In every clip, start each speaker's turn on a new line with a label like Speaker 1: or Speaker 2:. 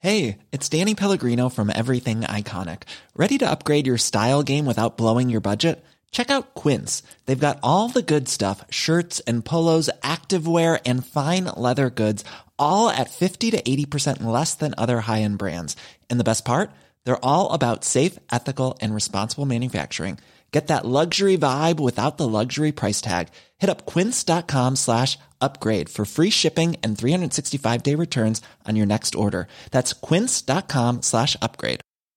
Speaker 1: Hey, it's Danny Pellegrino from Everything Iconic. Ready to upgrade your style game without blowing your budget? Check out Quince. They've got all the good stuff, shirts and polos, activewear, and fine leather goods, all at 50 to 80% less than other high-end brands. And the best part? They're all about safe, ethical, and responsible manufacturing. Get that luxury vibe without the luxury price tag. Hit up quince.com/upgrade for free shipping and 365-day returns on your next order. That's quince.com/upgrade.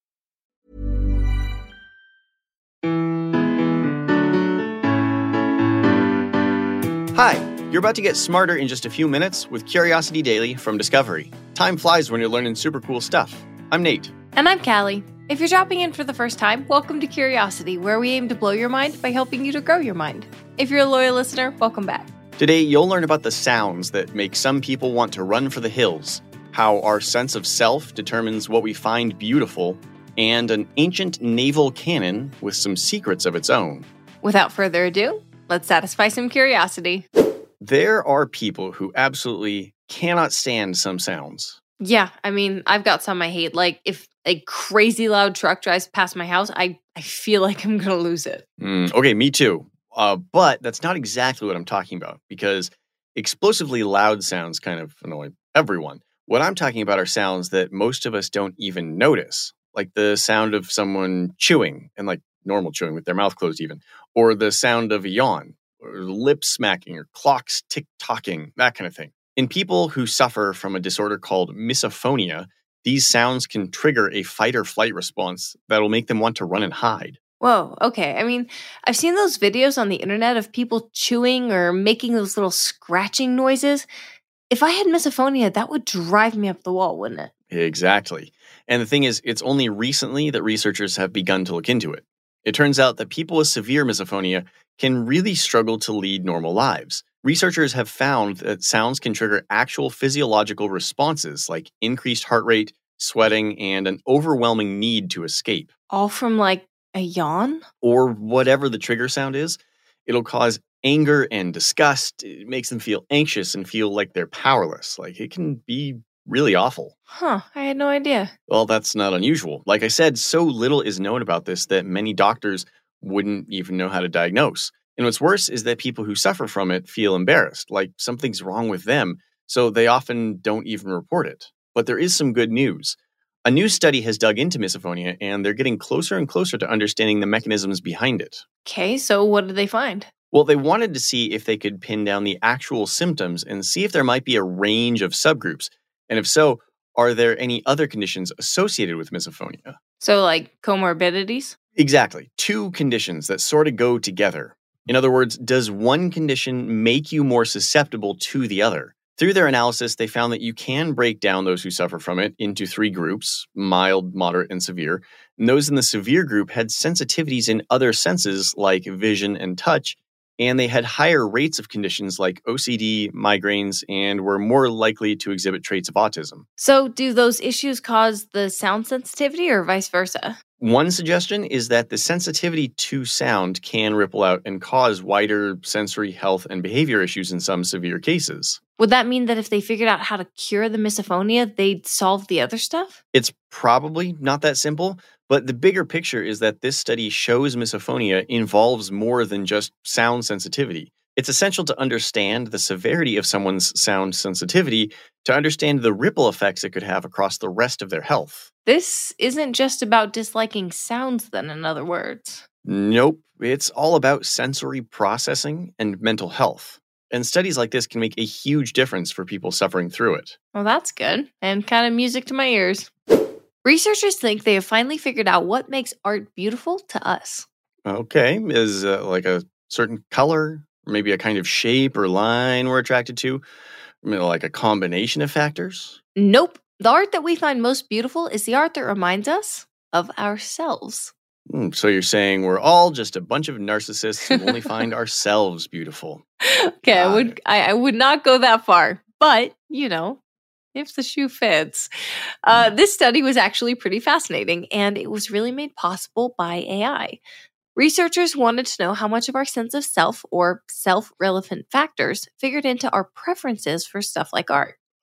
Speaker 2: Hi, you're about to get smarter in just a few minutes with Curiosity Daily from Discovery. Time flies when you're learning super cool stuff. I'm Nate.
Speaker 3: And I'm Callie. If you're dropping in for the first time, welcome to Curiosity, where we aim to blow your mind by helping you to grow your mind. If you're a loyal listener, welcome back.
Speaker 2: Today, you'll learn about the sounds that make some people want to run for the hills, how our sense of self determines what we find beautiful, and an ancient naval cannon with some secrets of its own.
Speaker 3: Without further ado, let's satisfy some curiosity.
Speaker 2: There are people who absolutely cannot stand some sounds.
Speaker 3: Yeah, I mean, I've got some I hate. Like, if a crazy loud truck drives past my house, I feel like I'm going to lose it.
Speaker 2: Okay, me too. But that's not exactly what I'm talking about, because explosively loud sounds kind of annoy everyone. What I'm talking about are sounds that most of us don't even notice, like the sound of someone chewing, and like normal chewing with their mouth closed even, or the sound of a yawn, or lip smacking, or clocks tick-tocking, that kind of thing. In people who suffer from a disorder called misophonia, these sounds can trigger a fight-or-flight response that will make them want to run and hide.
Speaker 3: Whoa, okay. I mean, I've seen those videos on the internet of people chewing or making those little scratching noises. If I had misophonia, that would drive me up the wall, wouldn't it?
Speaker 2: Exactly. And the thing is, it's only recently that researchers have begun to look into it. It turns out that people with severe misophonia can really struggle to lead normal lives. Researchers have found that sounds can trigger actual physiological responses like increased heart rate, sweating, and an overwhelming need to escape.
Speaker 3: All from like a yawn?
Speaker 2: Or whatever the trigger sound is. It'll cause anger and disgust. It makes them feel anxious and feel like they're powerless. Like, it can be really awful.
Speaker 3: Huh, I had no idea.
Speaker 2: Well, that's not unusual. Like I said, so little is known about this that many doctors wouldn't even know how to diagnose. And what's worse is that people who suffer from it feel embarrassed, like something's wrong with them, so they often don't even report it. But there is some good news. A new study has dug into misophonia, and they're getting closer and closer to understanding the mechanisms behind it.
Speaker 3: Okay, so what did they find?
Speaker 2: Well, they wanted to see if they could pin down the actual symptoms and see if there might be a range of subgroups. And if so, are there any other conditions associated with misophonia?
Speaker 3: So like comorbidities?
Speaker 2: Exactly. Two conditions that sort of go together. In other words, does one condition make you more susceptible to the other? Through their analysis, they found that you can break down those who suffer from it into three groups: mild, moderate, and severe. And those in the severe group had sensitivities in other senses like vision and touch, and they had higher rates of conditions like OCD, migraines, and were more likely to exhibit traits of autism.
Speaker 3: So do those issues cause the sound sensitivity or vice versa?
Speaker 2: One suggestion is that the sensitivity to sound can ripple out and cause wider sensory health and behavior issues in some severe cases.
Speaker 3: Would that mean that if they figured out how to cure the misophonia, they'd solve the other stuff?
Speaker 2: It's probably not that simple, but the bigger picture is that this study shows misophonia involves more than just sound sensitivity. It's essential to understand the severity of someone's sound sensitivity to understand the ripple effects it could have across the rest of their health.
Speaker 3: This isn't just about disliking sounds, then, in other words.
Speaker 2: Nope. It's all about sensory processing and mental health. And studies like this can make a huge difference for people suffering through it.
Speaker 3: Well, that's good, and kind of music to my ears. Researchers think they have finally figured out what makes art beautiful to us.
Speaker 2: Okay. Is like a certain color, or maybe a kind of shape or line we're attracted to? I mean, like a combination of factors?
Speaker 3: Nope. The art that we find most beautiful is the art that reminds us of ourselves.
Speaker 2: So you're saying we're all just a bunch of narcissists who only find ourselves beautiful.
Speaker 3: Okay, I would not go that far, but, you know, if the shoe fits. This study was actually pretty fascinating, and it was really made possible by AI. Researchers wanted to know how much of our sense of self, or self-relevant factors, figured into our preferences for stuff like art.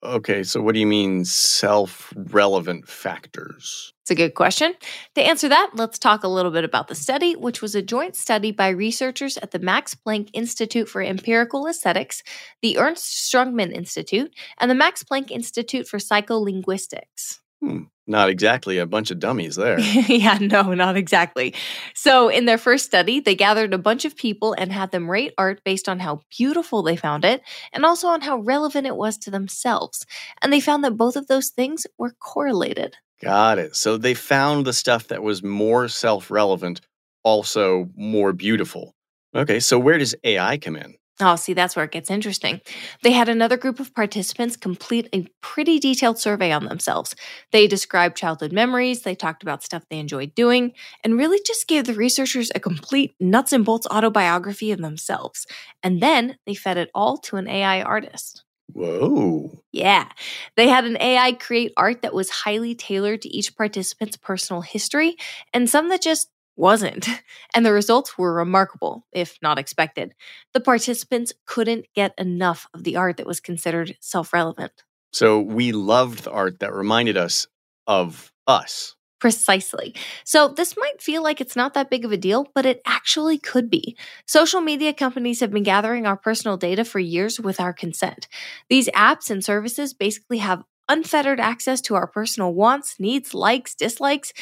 Speaker 2: Okay, so what do you mean self-relevant factors?
Speaker 3: It's a good question. To answer that, let's talk a little bit about the study, which was a joint study by researchers at the Max Planck Institute for Empirical Aesthetics, the Ernst Strungman Institute, and the Max Planck Institute for Psycholinguistics.
Speaker 2: Not exactly a bunch of dummies there.
Speaker 3: Yeah, no, not exactly. So in their first study, they gathered a bunch of people and had them rate art based on how beautiful they found it and also on how relevant it was to themselves. And they found that both of those things were correlated.
Speaker 2: Got it. So they found the stuff that was more self-relevant, also more beautiful. Okay, so where does AI come in?
Speaker 3: Oh, see, that's where it gets interesting. They had another group of participants complete a pretty detailed survey on themselves. They described childhood memories, they talked about stuff they enjoyed doing, and really just gave the researchers a complete nuts and bolts autobiography of themselves. And then they fed it all to an AI artist.
Speaker 2: Whoa.
Speaker 3: Yeah. They had an AI create art that was highly tailored to each participant's personal history, and some that just wasn't. And the results were remarkable, if not expected. The participants couldn't get enough of the art that was considered self-relevant.
Speaker 2: So we loved the art that reminded us of us.
Speaker 3: Precisely. So this might feel like it's not that big of a deal, but it actually could be. Social media companies have been gathering our personal data for years with our consent. These apps and services basically have unfettered access to our personal wants, needs, likes, dislikes.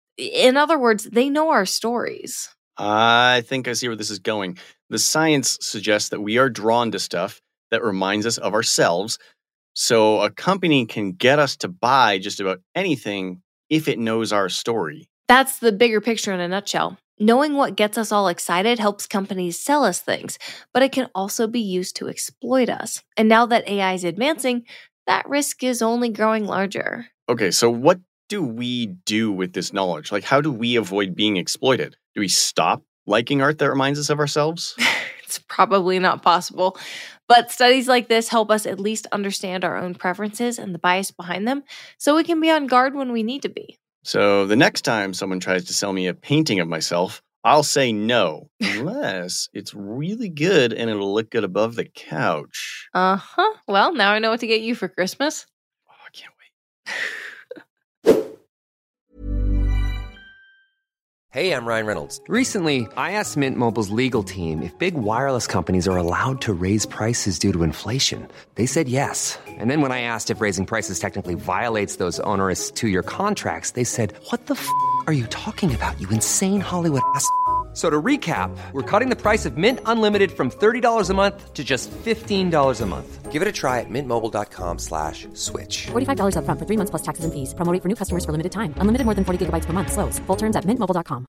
Speaker 3: In other words, they know our stories.
Speaker 2: I think I see where this is going. The science suggests that we are drawn to stuff that reminds us of ourselves. So a company can get us to buy just about anything if it knows our story.
Speaker 3: That's the bigger picture in a nutshell. Knowing what gets us all excited helps companies sell us things, but it can also be used to exploit us. And now that AI is advancing, that risk is only growing larger.
Speaker 2: Okay, so what do we do with this knowledge? Like, how do we avoid being exploited? Do we stop liking art that reminds us of ourselves?
Speaker 3: It's probably not possible. But studies like this help us at least understand our own preferences and the bias behind them, so we can be on guard when we need to be.
Speaker 2: So the next time someone tries to sell me a painting of myself, I'll say no, unless it's really good and it'll look good above the couch.
Speaker 3: Uh-huh. Well, now I know what to get you for Christmas.
Speaker 2: Oh, I can't wait.
Speaker 4: Hey, I'm Ryan Reynolds. Recently, I asked Mint Mobile's legal team if big wireless companies are allowed to raise prices due to inflation. They said yes. And then when I asked if raising prices technically violates those onerous 2-year contracts, they said, "What the f*** are you talking about, you insane Hollywood ass?" So to recap, we're cutting the price of Mint Unlimited from $30 a month to just $15 a month. Give it a try at mintmobile.com/switch.
Speaker 5: $45 up front for 3 months plus taxes and fees. Promo rate for new customers for limited time. Unlimited more than 40 gigabytes per month. Slows full terms at mintmobile.com.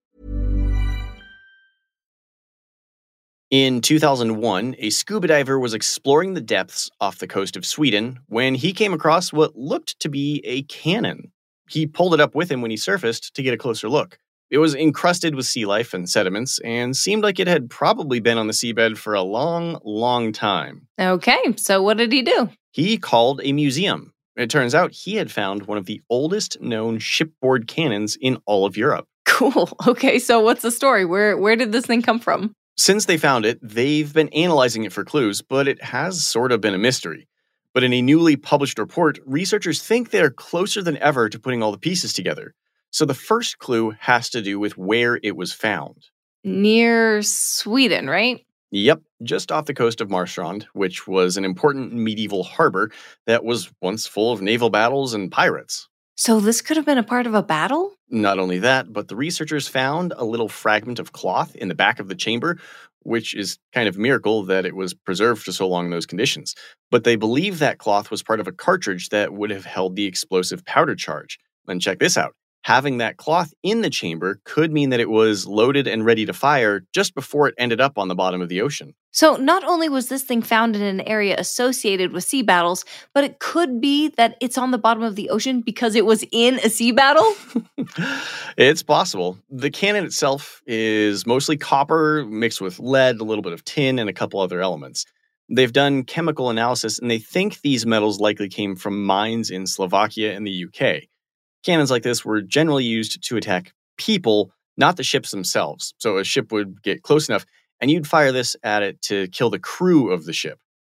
Speaker 2: In 2001, a scuba diver was exploring the depths off the coast of Sweden when he came across what looked to be a cannon. He pulled it up with him when he surfaced to get a closer look. It was encrusted with sea life and sediments and seemed like it had probably been on the seabed for a long, long time.
Speaker 3: Okay, so what did he do?
Speaker 2: He called a museum. It turns out he had found one of the oldest known shipboard cannons in all of Europe.
Speaker 3: Cool. Okay, so what's the story? Where did this thing come from?
Speaker 2: Since they found it, they've been analyzing it for clues, but it has sort of been a mystery. But in a newly published report, researchers think they're closer than ever to putting all the pieces together. So the first clue has to do with where it was found.
Speaker 3: Near Sweden, right?
Speaker 2: Yep, just off the coast of Marstrand, which was an important medieval harbor that was once full of naval battles and pirates.
Speaker 3: So this could have been a part of a battle?
Speaker 2: Not only that, but the researchers found a little fragment of cloth in the back of the chamber, which is kind of a miracle that it was preserved for so long in those conditions. But they believe that cloth was part of a cartridge that would have held the explosive powder charge. And check this out. Having that cloth in the chamber could mean that it was loaded and ready to fire just before it ended up on the bottom of the ocean.
Speaker 3: So not only was this thing found in an area associated with sea battles, but it could be that it's on the bottom of the ocean because it was in a sea battle?
Speaker 2: It's possible. The cannon itself is mostly copper mixed with lead, a little bit of tin, and a couple other elements. They've done chemical analysis, and they think these metals likely came from mines in Slovakia and the UK. Cannons like this were generally used to attack people, not the ships themselves. So a ship would get close enough, and you'd fire this at it to kill the crew of the ship.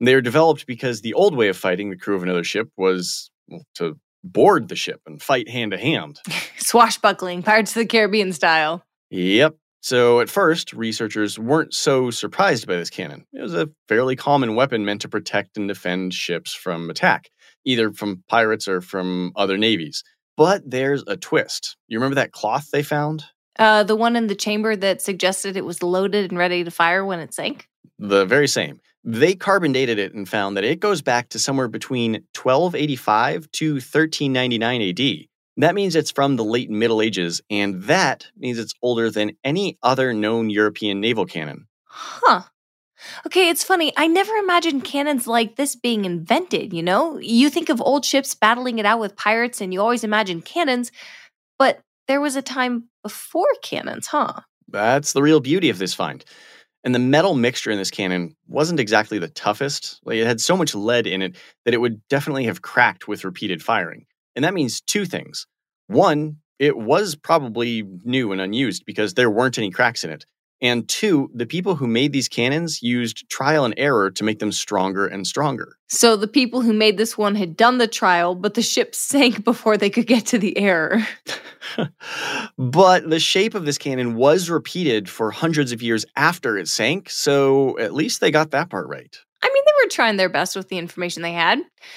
Speaker 2: They were developed because the old way of fighting the crew of another ship was to board the ship and fight hand to hand.
Speaker 3: Swashbuckling, Pirates of the Caribbean style.
Speaker 2: Yep. So at first, researchers weren't so surprised by this cannon. It was a fairly common weapon meant to protect and defend ships from attack, either from pirates or from other navies. But there's a twist. You remember that cloth they found?
Speaker 3: The one in the chamber that suggested it was loaded and ready to fire when it sank?
Speaker 2: The very same. They carbon dated it and found that it goes back to somewhere between 1285 to 1399 AD. That means it's from the late Middle Ages, and that means it's older than any other known European naval cannon.
Speaker 3: Huh. Okay, it's funny. I never imagined cannons like this being invented, you know? You think of old ships battling it out with pirates, and you always imagine cannons, but there was a time before cannons, huh?
Speaker 2: That's the real beauty of this find. And the metal mixture in this cannon wasn't exactly the toughest. It had so much lead in it that it would definitely have cracked with repeated firing. And that means two things. One, it was probably new and unused because there weren't any cracks in it. And two, the people who made these cannons used trial and error to make them stronger and stronger.
Speaker 3: So the people who made this one had done the trial, but the ship sank before they could get to the error.
Speaker 2: But the shape of this cannon was repeated for hundreds of years after it sank, so at least they got that part right.
Speaker 3: I mean, they were trying their best with the information they had.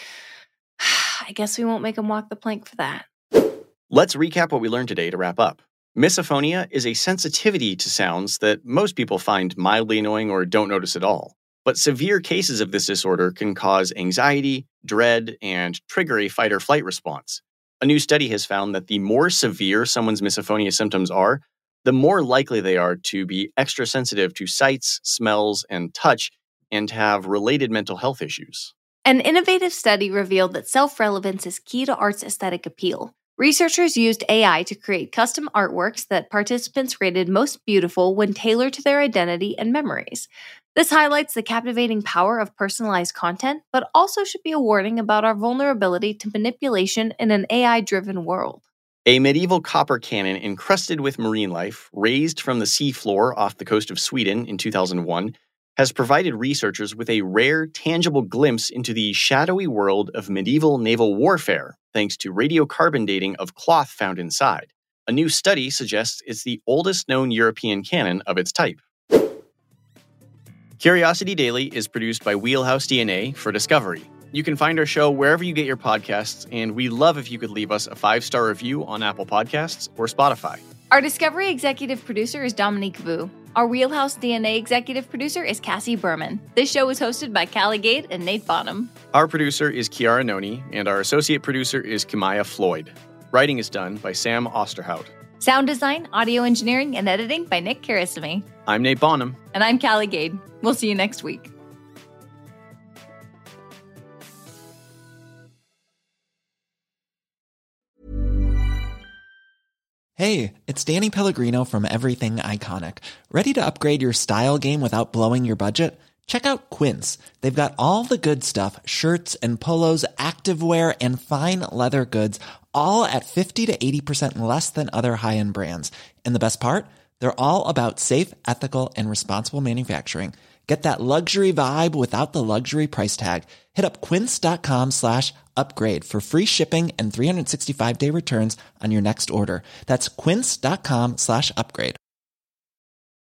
Speaker 3: I guess we won't make them walk the plank for that.
Speaker 2: Let's recap what we learned today to wrap up. Misophonia is a sensitivity to sounds that most people find mildly annoying or don't notice at all. But severe cases of this disorder can cause anxiety, dread, and trigger a fight or flight response. A new study has found that the more severe someone's misophonia symptoms are, the more likely they are to be extra sensitive to sights, smells, and touch, and to have related mental health issues.
Speaker 3: An innovative study revealed that self-relevance is key to art's aesthetic appeal. Researchers used AI to create custom artworks that participants rated most beautiful when tailored to their identity and memories. This highlights the captivating power of personalized content, but also should be a warning about our vulnerability to manipulation in an AI-driven world.
Speaker 2: A medieval copper cannon encrusted with marine life, raised from the sea floor off the coast of Sweden in 2001, has provided researchers with a rare, tangible glimpse into the shadowy world of medieval naval warfare, thanks to radiocarbon dating of cloth found inside. A new study suggests it's the oldest known European cannon of its type. Curiosity Daily is produced by Wheelhouse DNA for Discovery. You can find our show wherever you get your podcasts, and we'd love if you could leave us a 5-star review on Apple Podcasts or Spotify.
Speaker 3: Our Discovery executive producer is Dominique Vu. Our Wheelhouse DNA executive producer is Cassie Berman. This show is hosted by Callie Gate and Nate Bonham.
Speaker 2: Our producer is Kiara Noni, and our associate producer is Kimaya Floyd. Writing is done by Sam Osterhout.
Speaker 3: Sound design, audio engineering, and editing by Nick Karasamy.
Speaker 2: I'm Nate Bonham.
Speaker 3: And I'm Callie Gate. We'll see you next week.
Speaker 1: Hey, it's Danny Pellegrino from Everything Iconic. Ready to upgrade your style game without blowing your budget? Check out Quince. They've got all the good stuff, shirts and polos, activewear, and fine leather goods, all at 50 to 80% less than other high-end brands. And the best part? They're all about safe, ethical, and responsible manufacturing. Get that luxury vibe without the luxury price tag. Hit up quince.com/upgrade for free shipping and 365-day returns on your next order. That's quince.com/upgrade.